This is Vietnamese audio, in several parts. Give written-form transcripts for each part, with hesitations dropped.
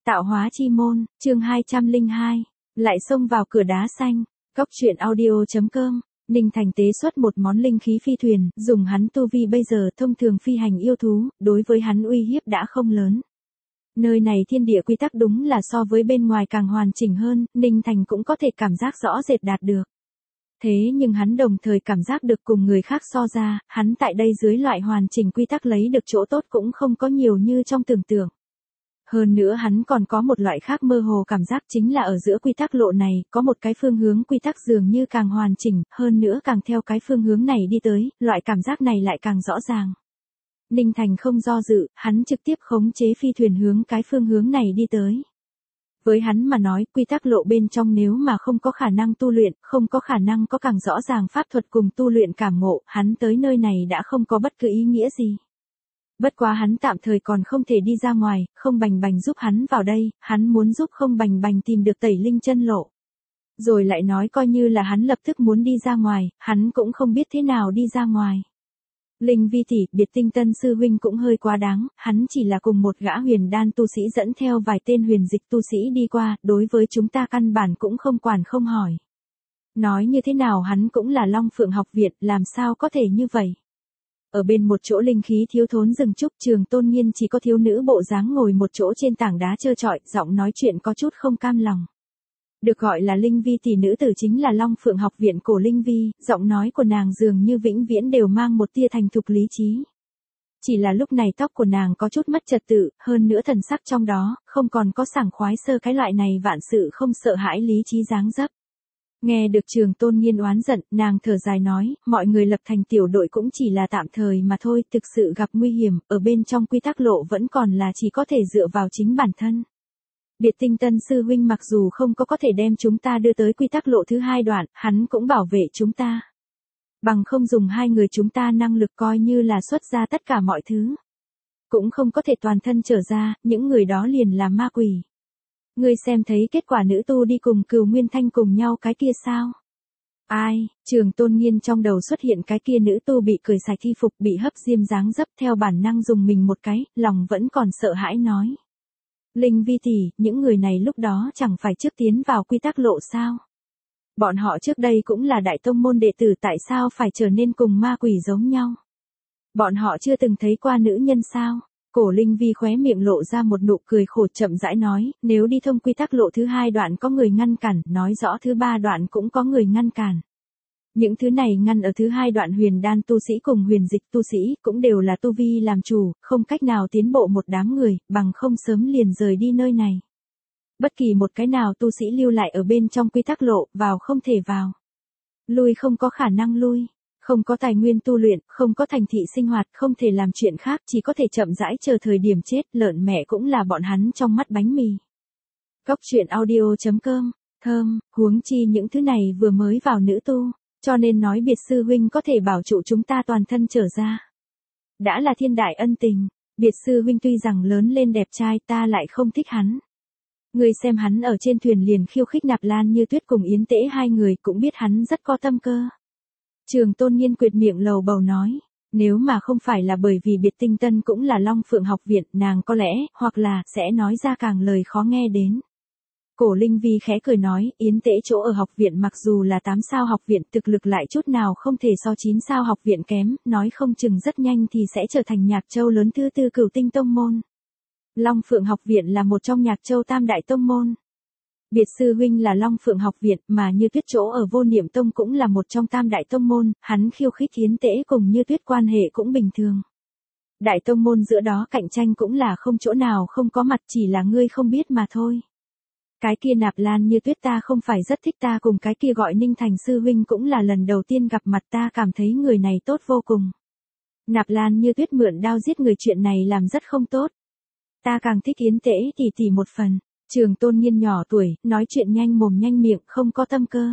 Tạo hóa chi môn, chương 202, lại xông vào cửa đá xanh, Cóc truyện audio.com. Ninh Thành tế xuất một món linh khí phi thuyền, dùng hắn tu vi bây giờ thông thường phi hành yêu thú, đối với hắn uy hiếp đã không lớn. Nơi này thiên địa quy tắc đúng là so với bên ngoài càng hoàn chỉnh hơn, Ninh Thành cũng có thể cảm giác rõ rệt đạt được. Thế nhưng hắn đồng thời cảm giác được cùng người khác so ra, hắn tại đây dưới loại hoàn chỉnh quy tắc lấy được chỗ tốt cũng không có nhiều như trong tưởng tượng. Hơn nữa hắn còn có một loại khác mơ hồ cảm giác chính là ở giữa quy tắc lộ này, có một cái phương hướng quy tắc dường như càng hoàn chỉnh, hơn nữa càng theo cái phương hướng này đi tới, loại cảm giác này lại càng rõ ràng. Ninh Thành không do dự, hắn trực tiếp khống chế phi thuyền hướng cái phương hướng này đi tới. Với hắn mà nói, quy tắc lộ bên trong nếu mà không có khả năng tu luyện, không có khả năng có càng rõ ràng pháp thuật cùng tu luyện cảm ngộ, hắn tới nơi này đã không có bất cứ ý nghĩa gì. Bất quá hắn tạm thời còn không thể đi ra ngoài, Không Bành Bành giúp hắn vào đây, hắn muốn giúp Không Bành Bành tìm được Tẩy Linh chân lộ. Rồi lại nói coi như là hắn lập tức muốn đi ra ngoài, hắn cũng không biết thế nào đi ra ngoài. Linh Vi tỷ, Biệt Tinh Tân sư huynh cũng hơi quá đáng, hắn chỉ là cùng một gã huyền đan tu sĩ dẫn theo vài tên huyền dịch tu sĩ đi qua, đối với chúng ta căn bản cũng không quản không hỏi. Nói như thế nào hắn cũng là Long Phượng học viện, làm sao có thể như vậy? Ở bên một chỗ linh khí thiếu thốn rừng trúc, Trường Tôn Nhiên chỉ có thiếu nữ bộ dáng ngồi một chỗ trên tảng đá trơ trọi, giọng nói chuyện có chút không cam lòng. Được gọi là Linh Vi tỷ nữ tử chính là Long Phượng học viện cổ Linh Vi, giọng nói của nàng dường như vĩnh viễn đều mang một tia thành thục lý trí. Chỉ là lúc này tóc của nàng có chút mất trật tự, hơn nữa thần sắc trong đó, không còn có sảng khoái sơ cái loại này vạn sự không sợ hãi lý trí dáng dấp. Nghe được Trường Tôn Nhiên oán giận, nàng thở dài nói, mọi người lập thành tiểu đội cũng chỉ là tạm thời mà thôi, thực sự gặp nguy hiểm, ở bên trong quy tắc lộ vẫn còn là chỉ có thể dựa vào chính bản thân. Biệt Tinh Tân sư huynh mặc dù không có thể đem chúng ta đưa tới quy tắc lộ thứ 2 đoạn, hắn cũng bảo vệ chúng ta. Bằng không dùng hai người chúng ta năng lực coi như là xuất ra tất cả mọi thứ. Cũng không có thể toàn thân trở ra, những người đó liền là ma quỷ. Ngươi xem thấy kết quả nữ tu đi cùng Cửu Nguyên Thanh cùng nhau cái kia sao? Ai, Trường Tôn Nhiên trong đầu xuất hiện cái kia nữ tu bị cười sạch thi phục bị hấp diêm dáng dấp theo bản năng dùng mình một cái, lòng vẫn còn sợ hãi nói. Linh Vi tỷ, những người này lúc đó chẳng phải trước tiến vào quy tắc lộ sao? Bọn họ trước đây cũng là đại tông môn đệ tử tại sao phải trở nên cùng ma quỷ giống nhau? Bọn họ chưa từng thấy qua nữ nhân sao? Cổ Linh Vi khóe miệng lộ ra một nụ cười khổ chậm rãi nói, nếu đi thông quy tắc lộ thứ 2 đoạn có người ngăn cản, nói rõ thứ 3 đoạn cũng có người ngăn cản. Những thứ này ngăn ở thứ 2 đoạn huyền đan tu sĩ cùng huyền dịch tu sĩ cũng đều là tu vi làm chủ, không cách nào tiến bộ một đám người, bằng không sớm liền rời đi nơi này. Bất kỳ một cái nào tu sĩ lưu lại ở bên trong quy tắc lộ, vào không thể vào. Lui không có khả năng lui. Không có tài nguyên tu luyện, không có thành thị sinh hoạt, không thể làm chuyện khác, chỉ có thể chậm rãi chờ thời điểm chết, lợn mẹ cũng là bọn hắn trong mắt bánh mì. Cóc truyện audio.com, thơm, huống chi những thứ này vừa mới vào nữ tu, cho nên nói Biệt sư huynh có thể bảo trụ chúng ta toàn thân trở ra. Đã là thiên đại ân tình, Biệt sư huynh tuy rằng lớn lên đẹp trai ta lại không thích hắn. Người xem hắn ở trên thuyền liền khiêu khích Nạp Lan Như Tuyết cùng Yến Tễ hai người cũng biết hắn rất có tâm cơ. Trường Tôn Nhiên quyệt miệng lầu bầu nói, nếu mà không phải là bởi vì Biệt Tinh Tân cũng là Long Phượng học viện, nàng có lẽ, hoặc là, sẽ nói ra càng lời khó nghe đến. Cổ Linh Vi khẽ cười nói, Yến Tễ chỗ ở học viện mặc dù là 8 sao học viện, thực lực lại chút nào không thể so 9 sao học viện kém, nói không chừng rất nhanh thì sẽ trở thành Nhạc Châu lớn thứ 4 Cửu Tinh tông môn. Long Phượng học viện là một trong Nhạc Châu tam đại tông môn. Biệt sư huynh là Long Phượng học viện, mà Như Tuyết chỗ ở Vô Niệm tông cũng là một trong tam đại tông môn, hắn khiêu khích Yến Tễ cùng Như Tuyết quan hệ cũng bình thường. Đại tông môn giữa đó cạnh tranh cũng là không chỗ nào không có mặt, chỉ là ngươi không biết mà thôi. Cái kia Nạp Lan Như Tuyết ta không phải rất thích, ta cùng cái kia gọi Ninh Thành sư huynh cũng là lần đầu tiên gặp mặt, ta cảm thấy người này tốt vô cùng. Nạp Lan Như Tuyết mượn đao giết người chuyện này làm rất không tốt. Ta càng thích Yến Tễ tỷ một phần. Trường Tôn Nhiên nhỏ tuổi, nói chuyện nhanh mồm nhanh miệng, không có tâm cơ.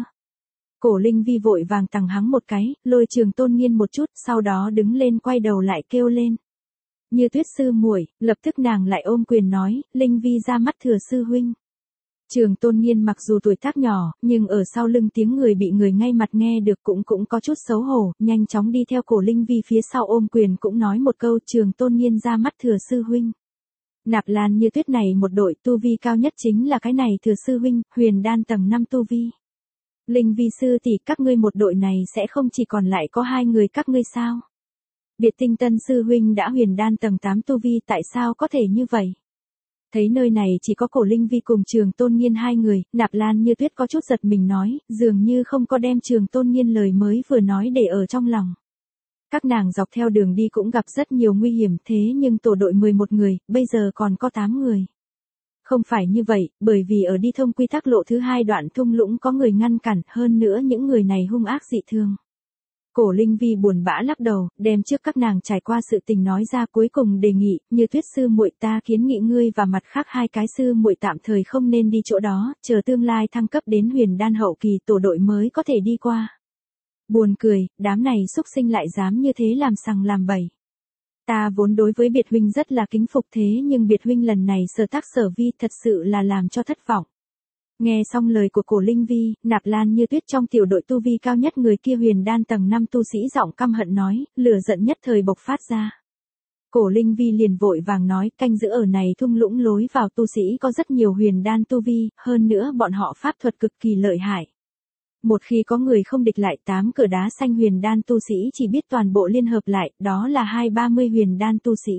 Cổ Linh Vi vội vàng tằng hắng một cái, lôi Trường Tôn Nhiên một chút, sau đó đứng lên quay đầu lại kêu lên. Như Tuyết sư muội, lập tức nàng lại ôm quyền nói, Linh Vi ra mắt thừa sư huynh. Trường Tôn Nhiên mặc dù tuổi tác nhỏ, nhưng ở sau lưng tiếng người bị người ngay mặt nghe được cũng có chút xấu hổ, nhanh chóng đi theo Cổ Linh Vi phía sau ôm quyền cũng nói một câu, Trường Tôn Nhiên ra mắt thừa sư huynh. Nạp Lan Như Tuyết này một đội tu vi cao nhất chính là cái này Thừa sư huynh, huyền đan tầng 5 tu vi. Linh vi sư tỷ, các ngươi một đội này sẽ không chỉ còn lại có 2 người các ngươi sao? Biệt Tinh Tân sư huynh đã huyền đan tầng 8 tu vi, tại sao có thể như vậy? Thấy nơi này chỉ có Cổ Linh Vi cùng Trường Tôn Nghiên 2 người, Nạp Lan Như Tuyết có chút giật mình nói, dường như không có đem Trường Tôn Nghiên lời mới vừa nói để ở trong lòng. Các nàng dọc theo đường đi cũng gặp rất nhiều nguy hiểm, thế nhưng tổ đội 11 người, bây giờ còn có 8 người. Không phải như vậy, bởi vì ở đi thông quy tắc lộ thứ 2 đoạn thung lũng có người ngăn cản, hơn nữa những người này hung ác dị thường. Cổ Linh Vi buồn bã lắc đầu, đem trước các nàng trải qua sự tình nói ra, cuối cùng đề nghị, Như Tuyết sư muội, ta kiến nghị ngươi và mặt khác 2 cái sư muội tạm thời không nên đi chỗ đó, chờ tương lai thăng cấp đến huyền đan hậu kỳ tổ đội mới có thể đi qua. Buồn cười, đám này xúc sinh lại dám như thế làm sằng làm bậy. Ta vốn đối với Biệt huynh rất là kính phục, thế nhưng Biệt huynh lần này sở tác sở vi thật sự là làm cho thất vọng. Nghe xong lời của Cổ Linh Vi, Nạp Lan Như Tuyết trong tiểu đội tu vi cao nhất người kia huyền đan tầng 5 tu sĩ giọng căm hận nói, lửa giận nhất thời bộc phát ra. Cổ Linh Vi liền vội vàng nói, canh giữ ở này thung lũng lối vào tu sĩ có rất nhiều huyền đan tu vi, hơn nữa bọn họ pháp thuật cực kỳ lợi hại. Một khi có người không địch lại 8 cửa đá xanh huyền đan tu sĩ chỉ biết toàn bộ liên hợp lại, đó là 230 huyền đan tu sĩ.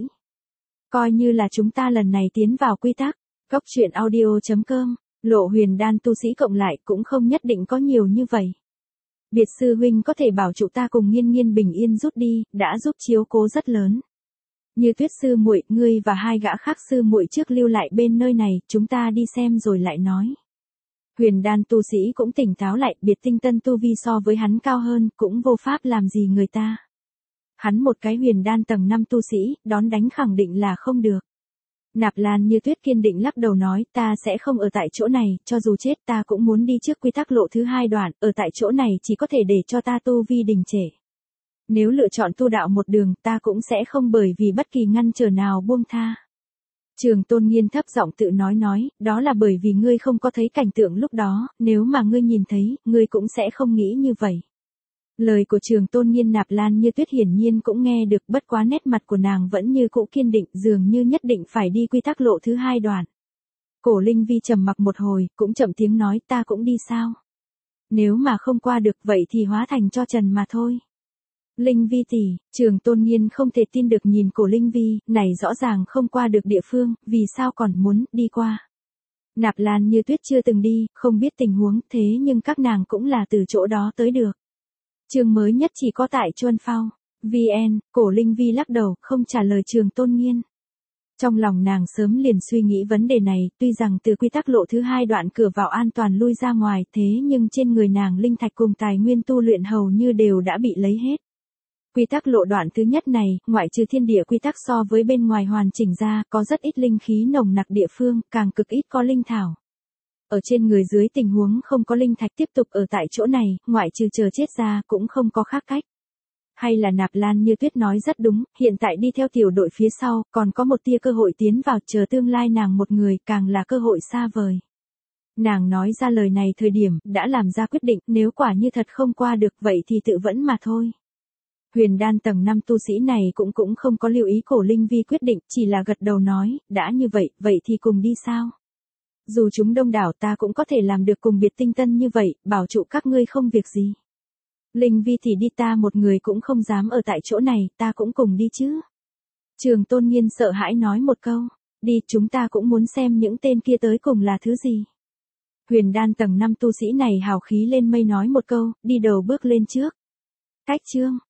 Coi như là chúng ta lần này tiến vào quy tắc, Cốc Truyện Audio.com, lộ huyền đan tu sĩ cộng lại cũng không nhất định có nhiều như vậy. Biệt sư huynh có thể bảo trụ ta cùng Nghiên Nghiên bình yên rút đi, đã giúp chiếu cố rất lớn. Như Tuyết sư muội, ngươi và 2 gã khác sư muội trước lưu lại bên nơi này, chúng ta đi xem rồi lại nói. Huyền đan tu sĩ cũng tỉnh táo lại, Biệt Tinh Tân tu vi so với hắn cao hơn, cũng vô pháp làm gì người ta. Hắn một cái huyền đan tầng 5 tu sĩ, đón đánh khẳng định là không được. Nạp Lan Như Tuyết kiên định lắc đầu nói, ta sẽ không ở tại chỗ này, cho dù chết ta cũng muốn đi trước quy tắc lộ thứ 2 đoạn, ở tại chỗ này chỉ có thể để cho ta tu vi đình trệ. Nếu lựa chọn tu đạo một đường, ta cũng sẽ không bởi vì bất kỳ ngăn trở nào buông tha. Trường Tôn Nghiên thấp giọng tự nói, đó là bởi vì ngươi không có thấy cảnh tượng lúc đó, nếu mà ngươi nhìn thấy, ngươi cũng sẽ không nghĩ như vậy. Lời của Trường Tôn Nghiên Nạp Lan Như Tuyết hiển nhiên cũng nghe được, bất quá nét mặt của nàng vẫn như cũ kiên định, dường như nhất định phải đi quy tắc lộ thứ 2 đoạn. Cổ Linh Vi trầm mặc một hồi, cũng chậm tiếng nói, ta cũng đi sao? Nếu mà không qua được vậy thì hóa thành cho trần mà thôi. Linh Vi tỷ, Trường Tôn Nghiên không thể tin được nhìn Cổ Linh Vi, này rõ ràng không qua được địa phương, vì sao còn muốn đi qua? Nạp Lan Như Tuyết chưa từng đi, không biết tình huống, thế nhưng các nàng cũng là từ chỗ đó tới được. Chương mới nhất chỉ có tại Chuân Phao. VN, Cổ Linh Vi lắc đầu, không trả lời Trường Tôn Nghiên. Trong lòng nàng sớm liền suy nghĩ vấn đề này, tuy rằng từ quy tắc lộ thứ 2 đoạn cửa vào an toàn lui ra ngoài, thế nhưng trên người nàng linh thạch cùng tài nguyên tu luyện hầu như đều đã bị lấy hết. Quy tắc lộ đoạn thứ nhất này, ngoại trừ thiên địa quy tắc so với bên ngoài hoàn chỉnh ra, có rất ít linh khí nồng nặc địa phương, càng cực ít có linh thảo. Ở trên người dưới tình huống không có linh thạch tiếp tục ở tại chỗ này, ngoại trừ chờ chết ra cũng không có khác cách. Hay là Nạp Lan Như Tuyết nói rất đúng, hiện tại đi theo tiểu đội phía sau, còn có một tia cơ hội tiến vào, chờ tương lai nàng một người, càng là cơ hội xa vời. Nàng nói ra lời này thời điểm, đã làm ra quyết định, nếu quả như thật không qua được vậy thì tự vẫn mà thôi. Huyền đan tầng 5 tu sĩ này cũng không có lưu ý Cổ Linh Vi quyết định, chỉ là gật đầu nói, đã như vậy, vậy thì cùng đi sao? Dù chúng đông đảo ta cũng có thể làm được cùng Biệt Tinh Tân như vậy, bảo trụ các ngươi không việc gì. Linh Vi thì đi, ta một người cũng không dám ở tại chỗ này, ta cũng cùng đi chứ. Trường Tôn Nghiên sợ hãi nói một câu, đi, chúng ta cũng muốn xem những tên kia tới cùng là thứ gì. Huyền đan tầng 5 tu sĩ này hào khí lên mây nói một câu, đi đầu bước lên trước. Cách chương.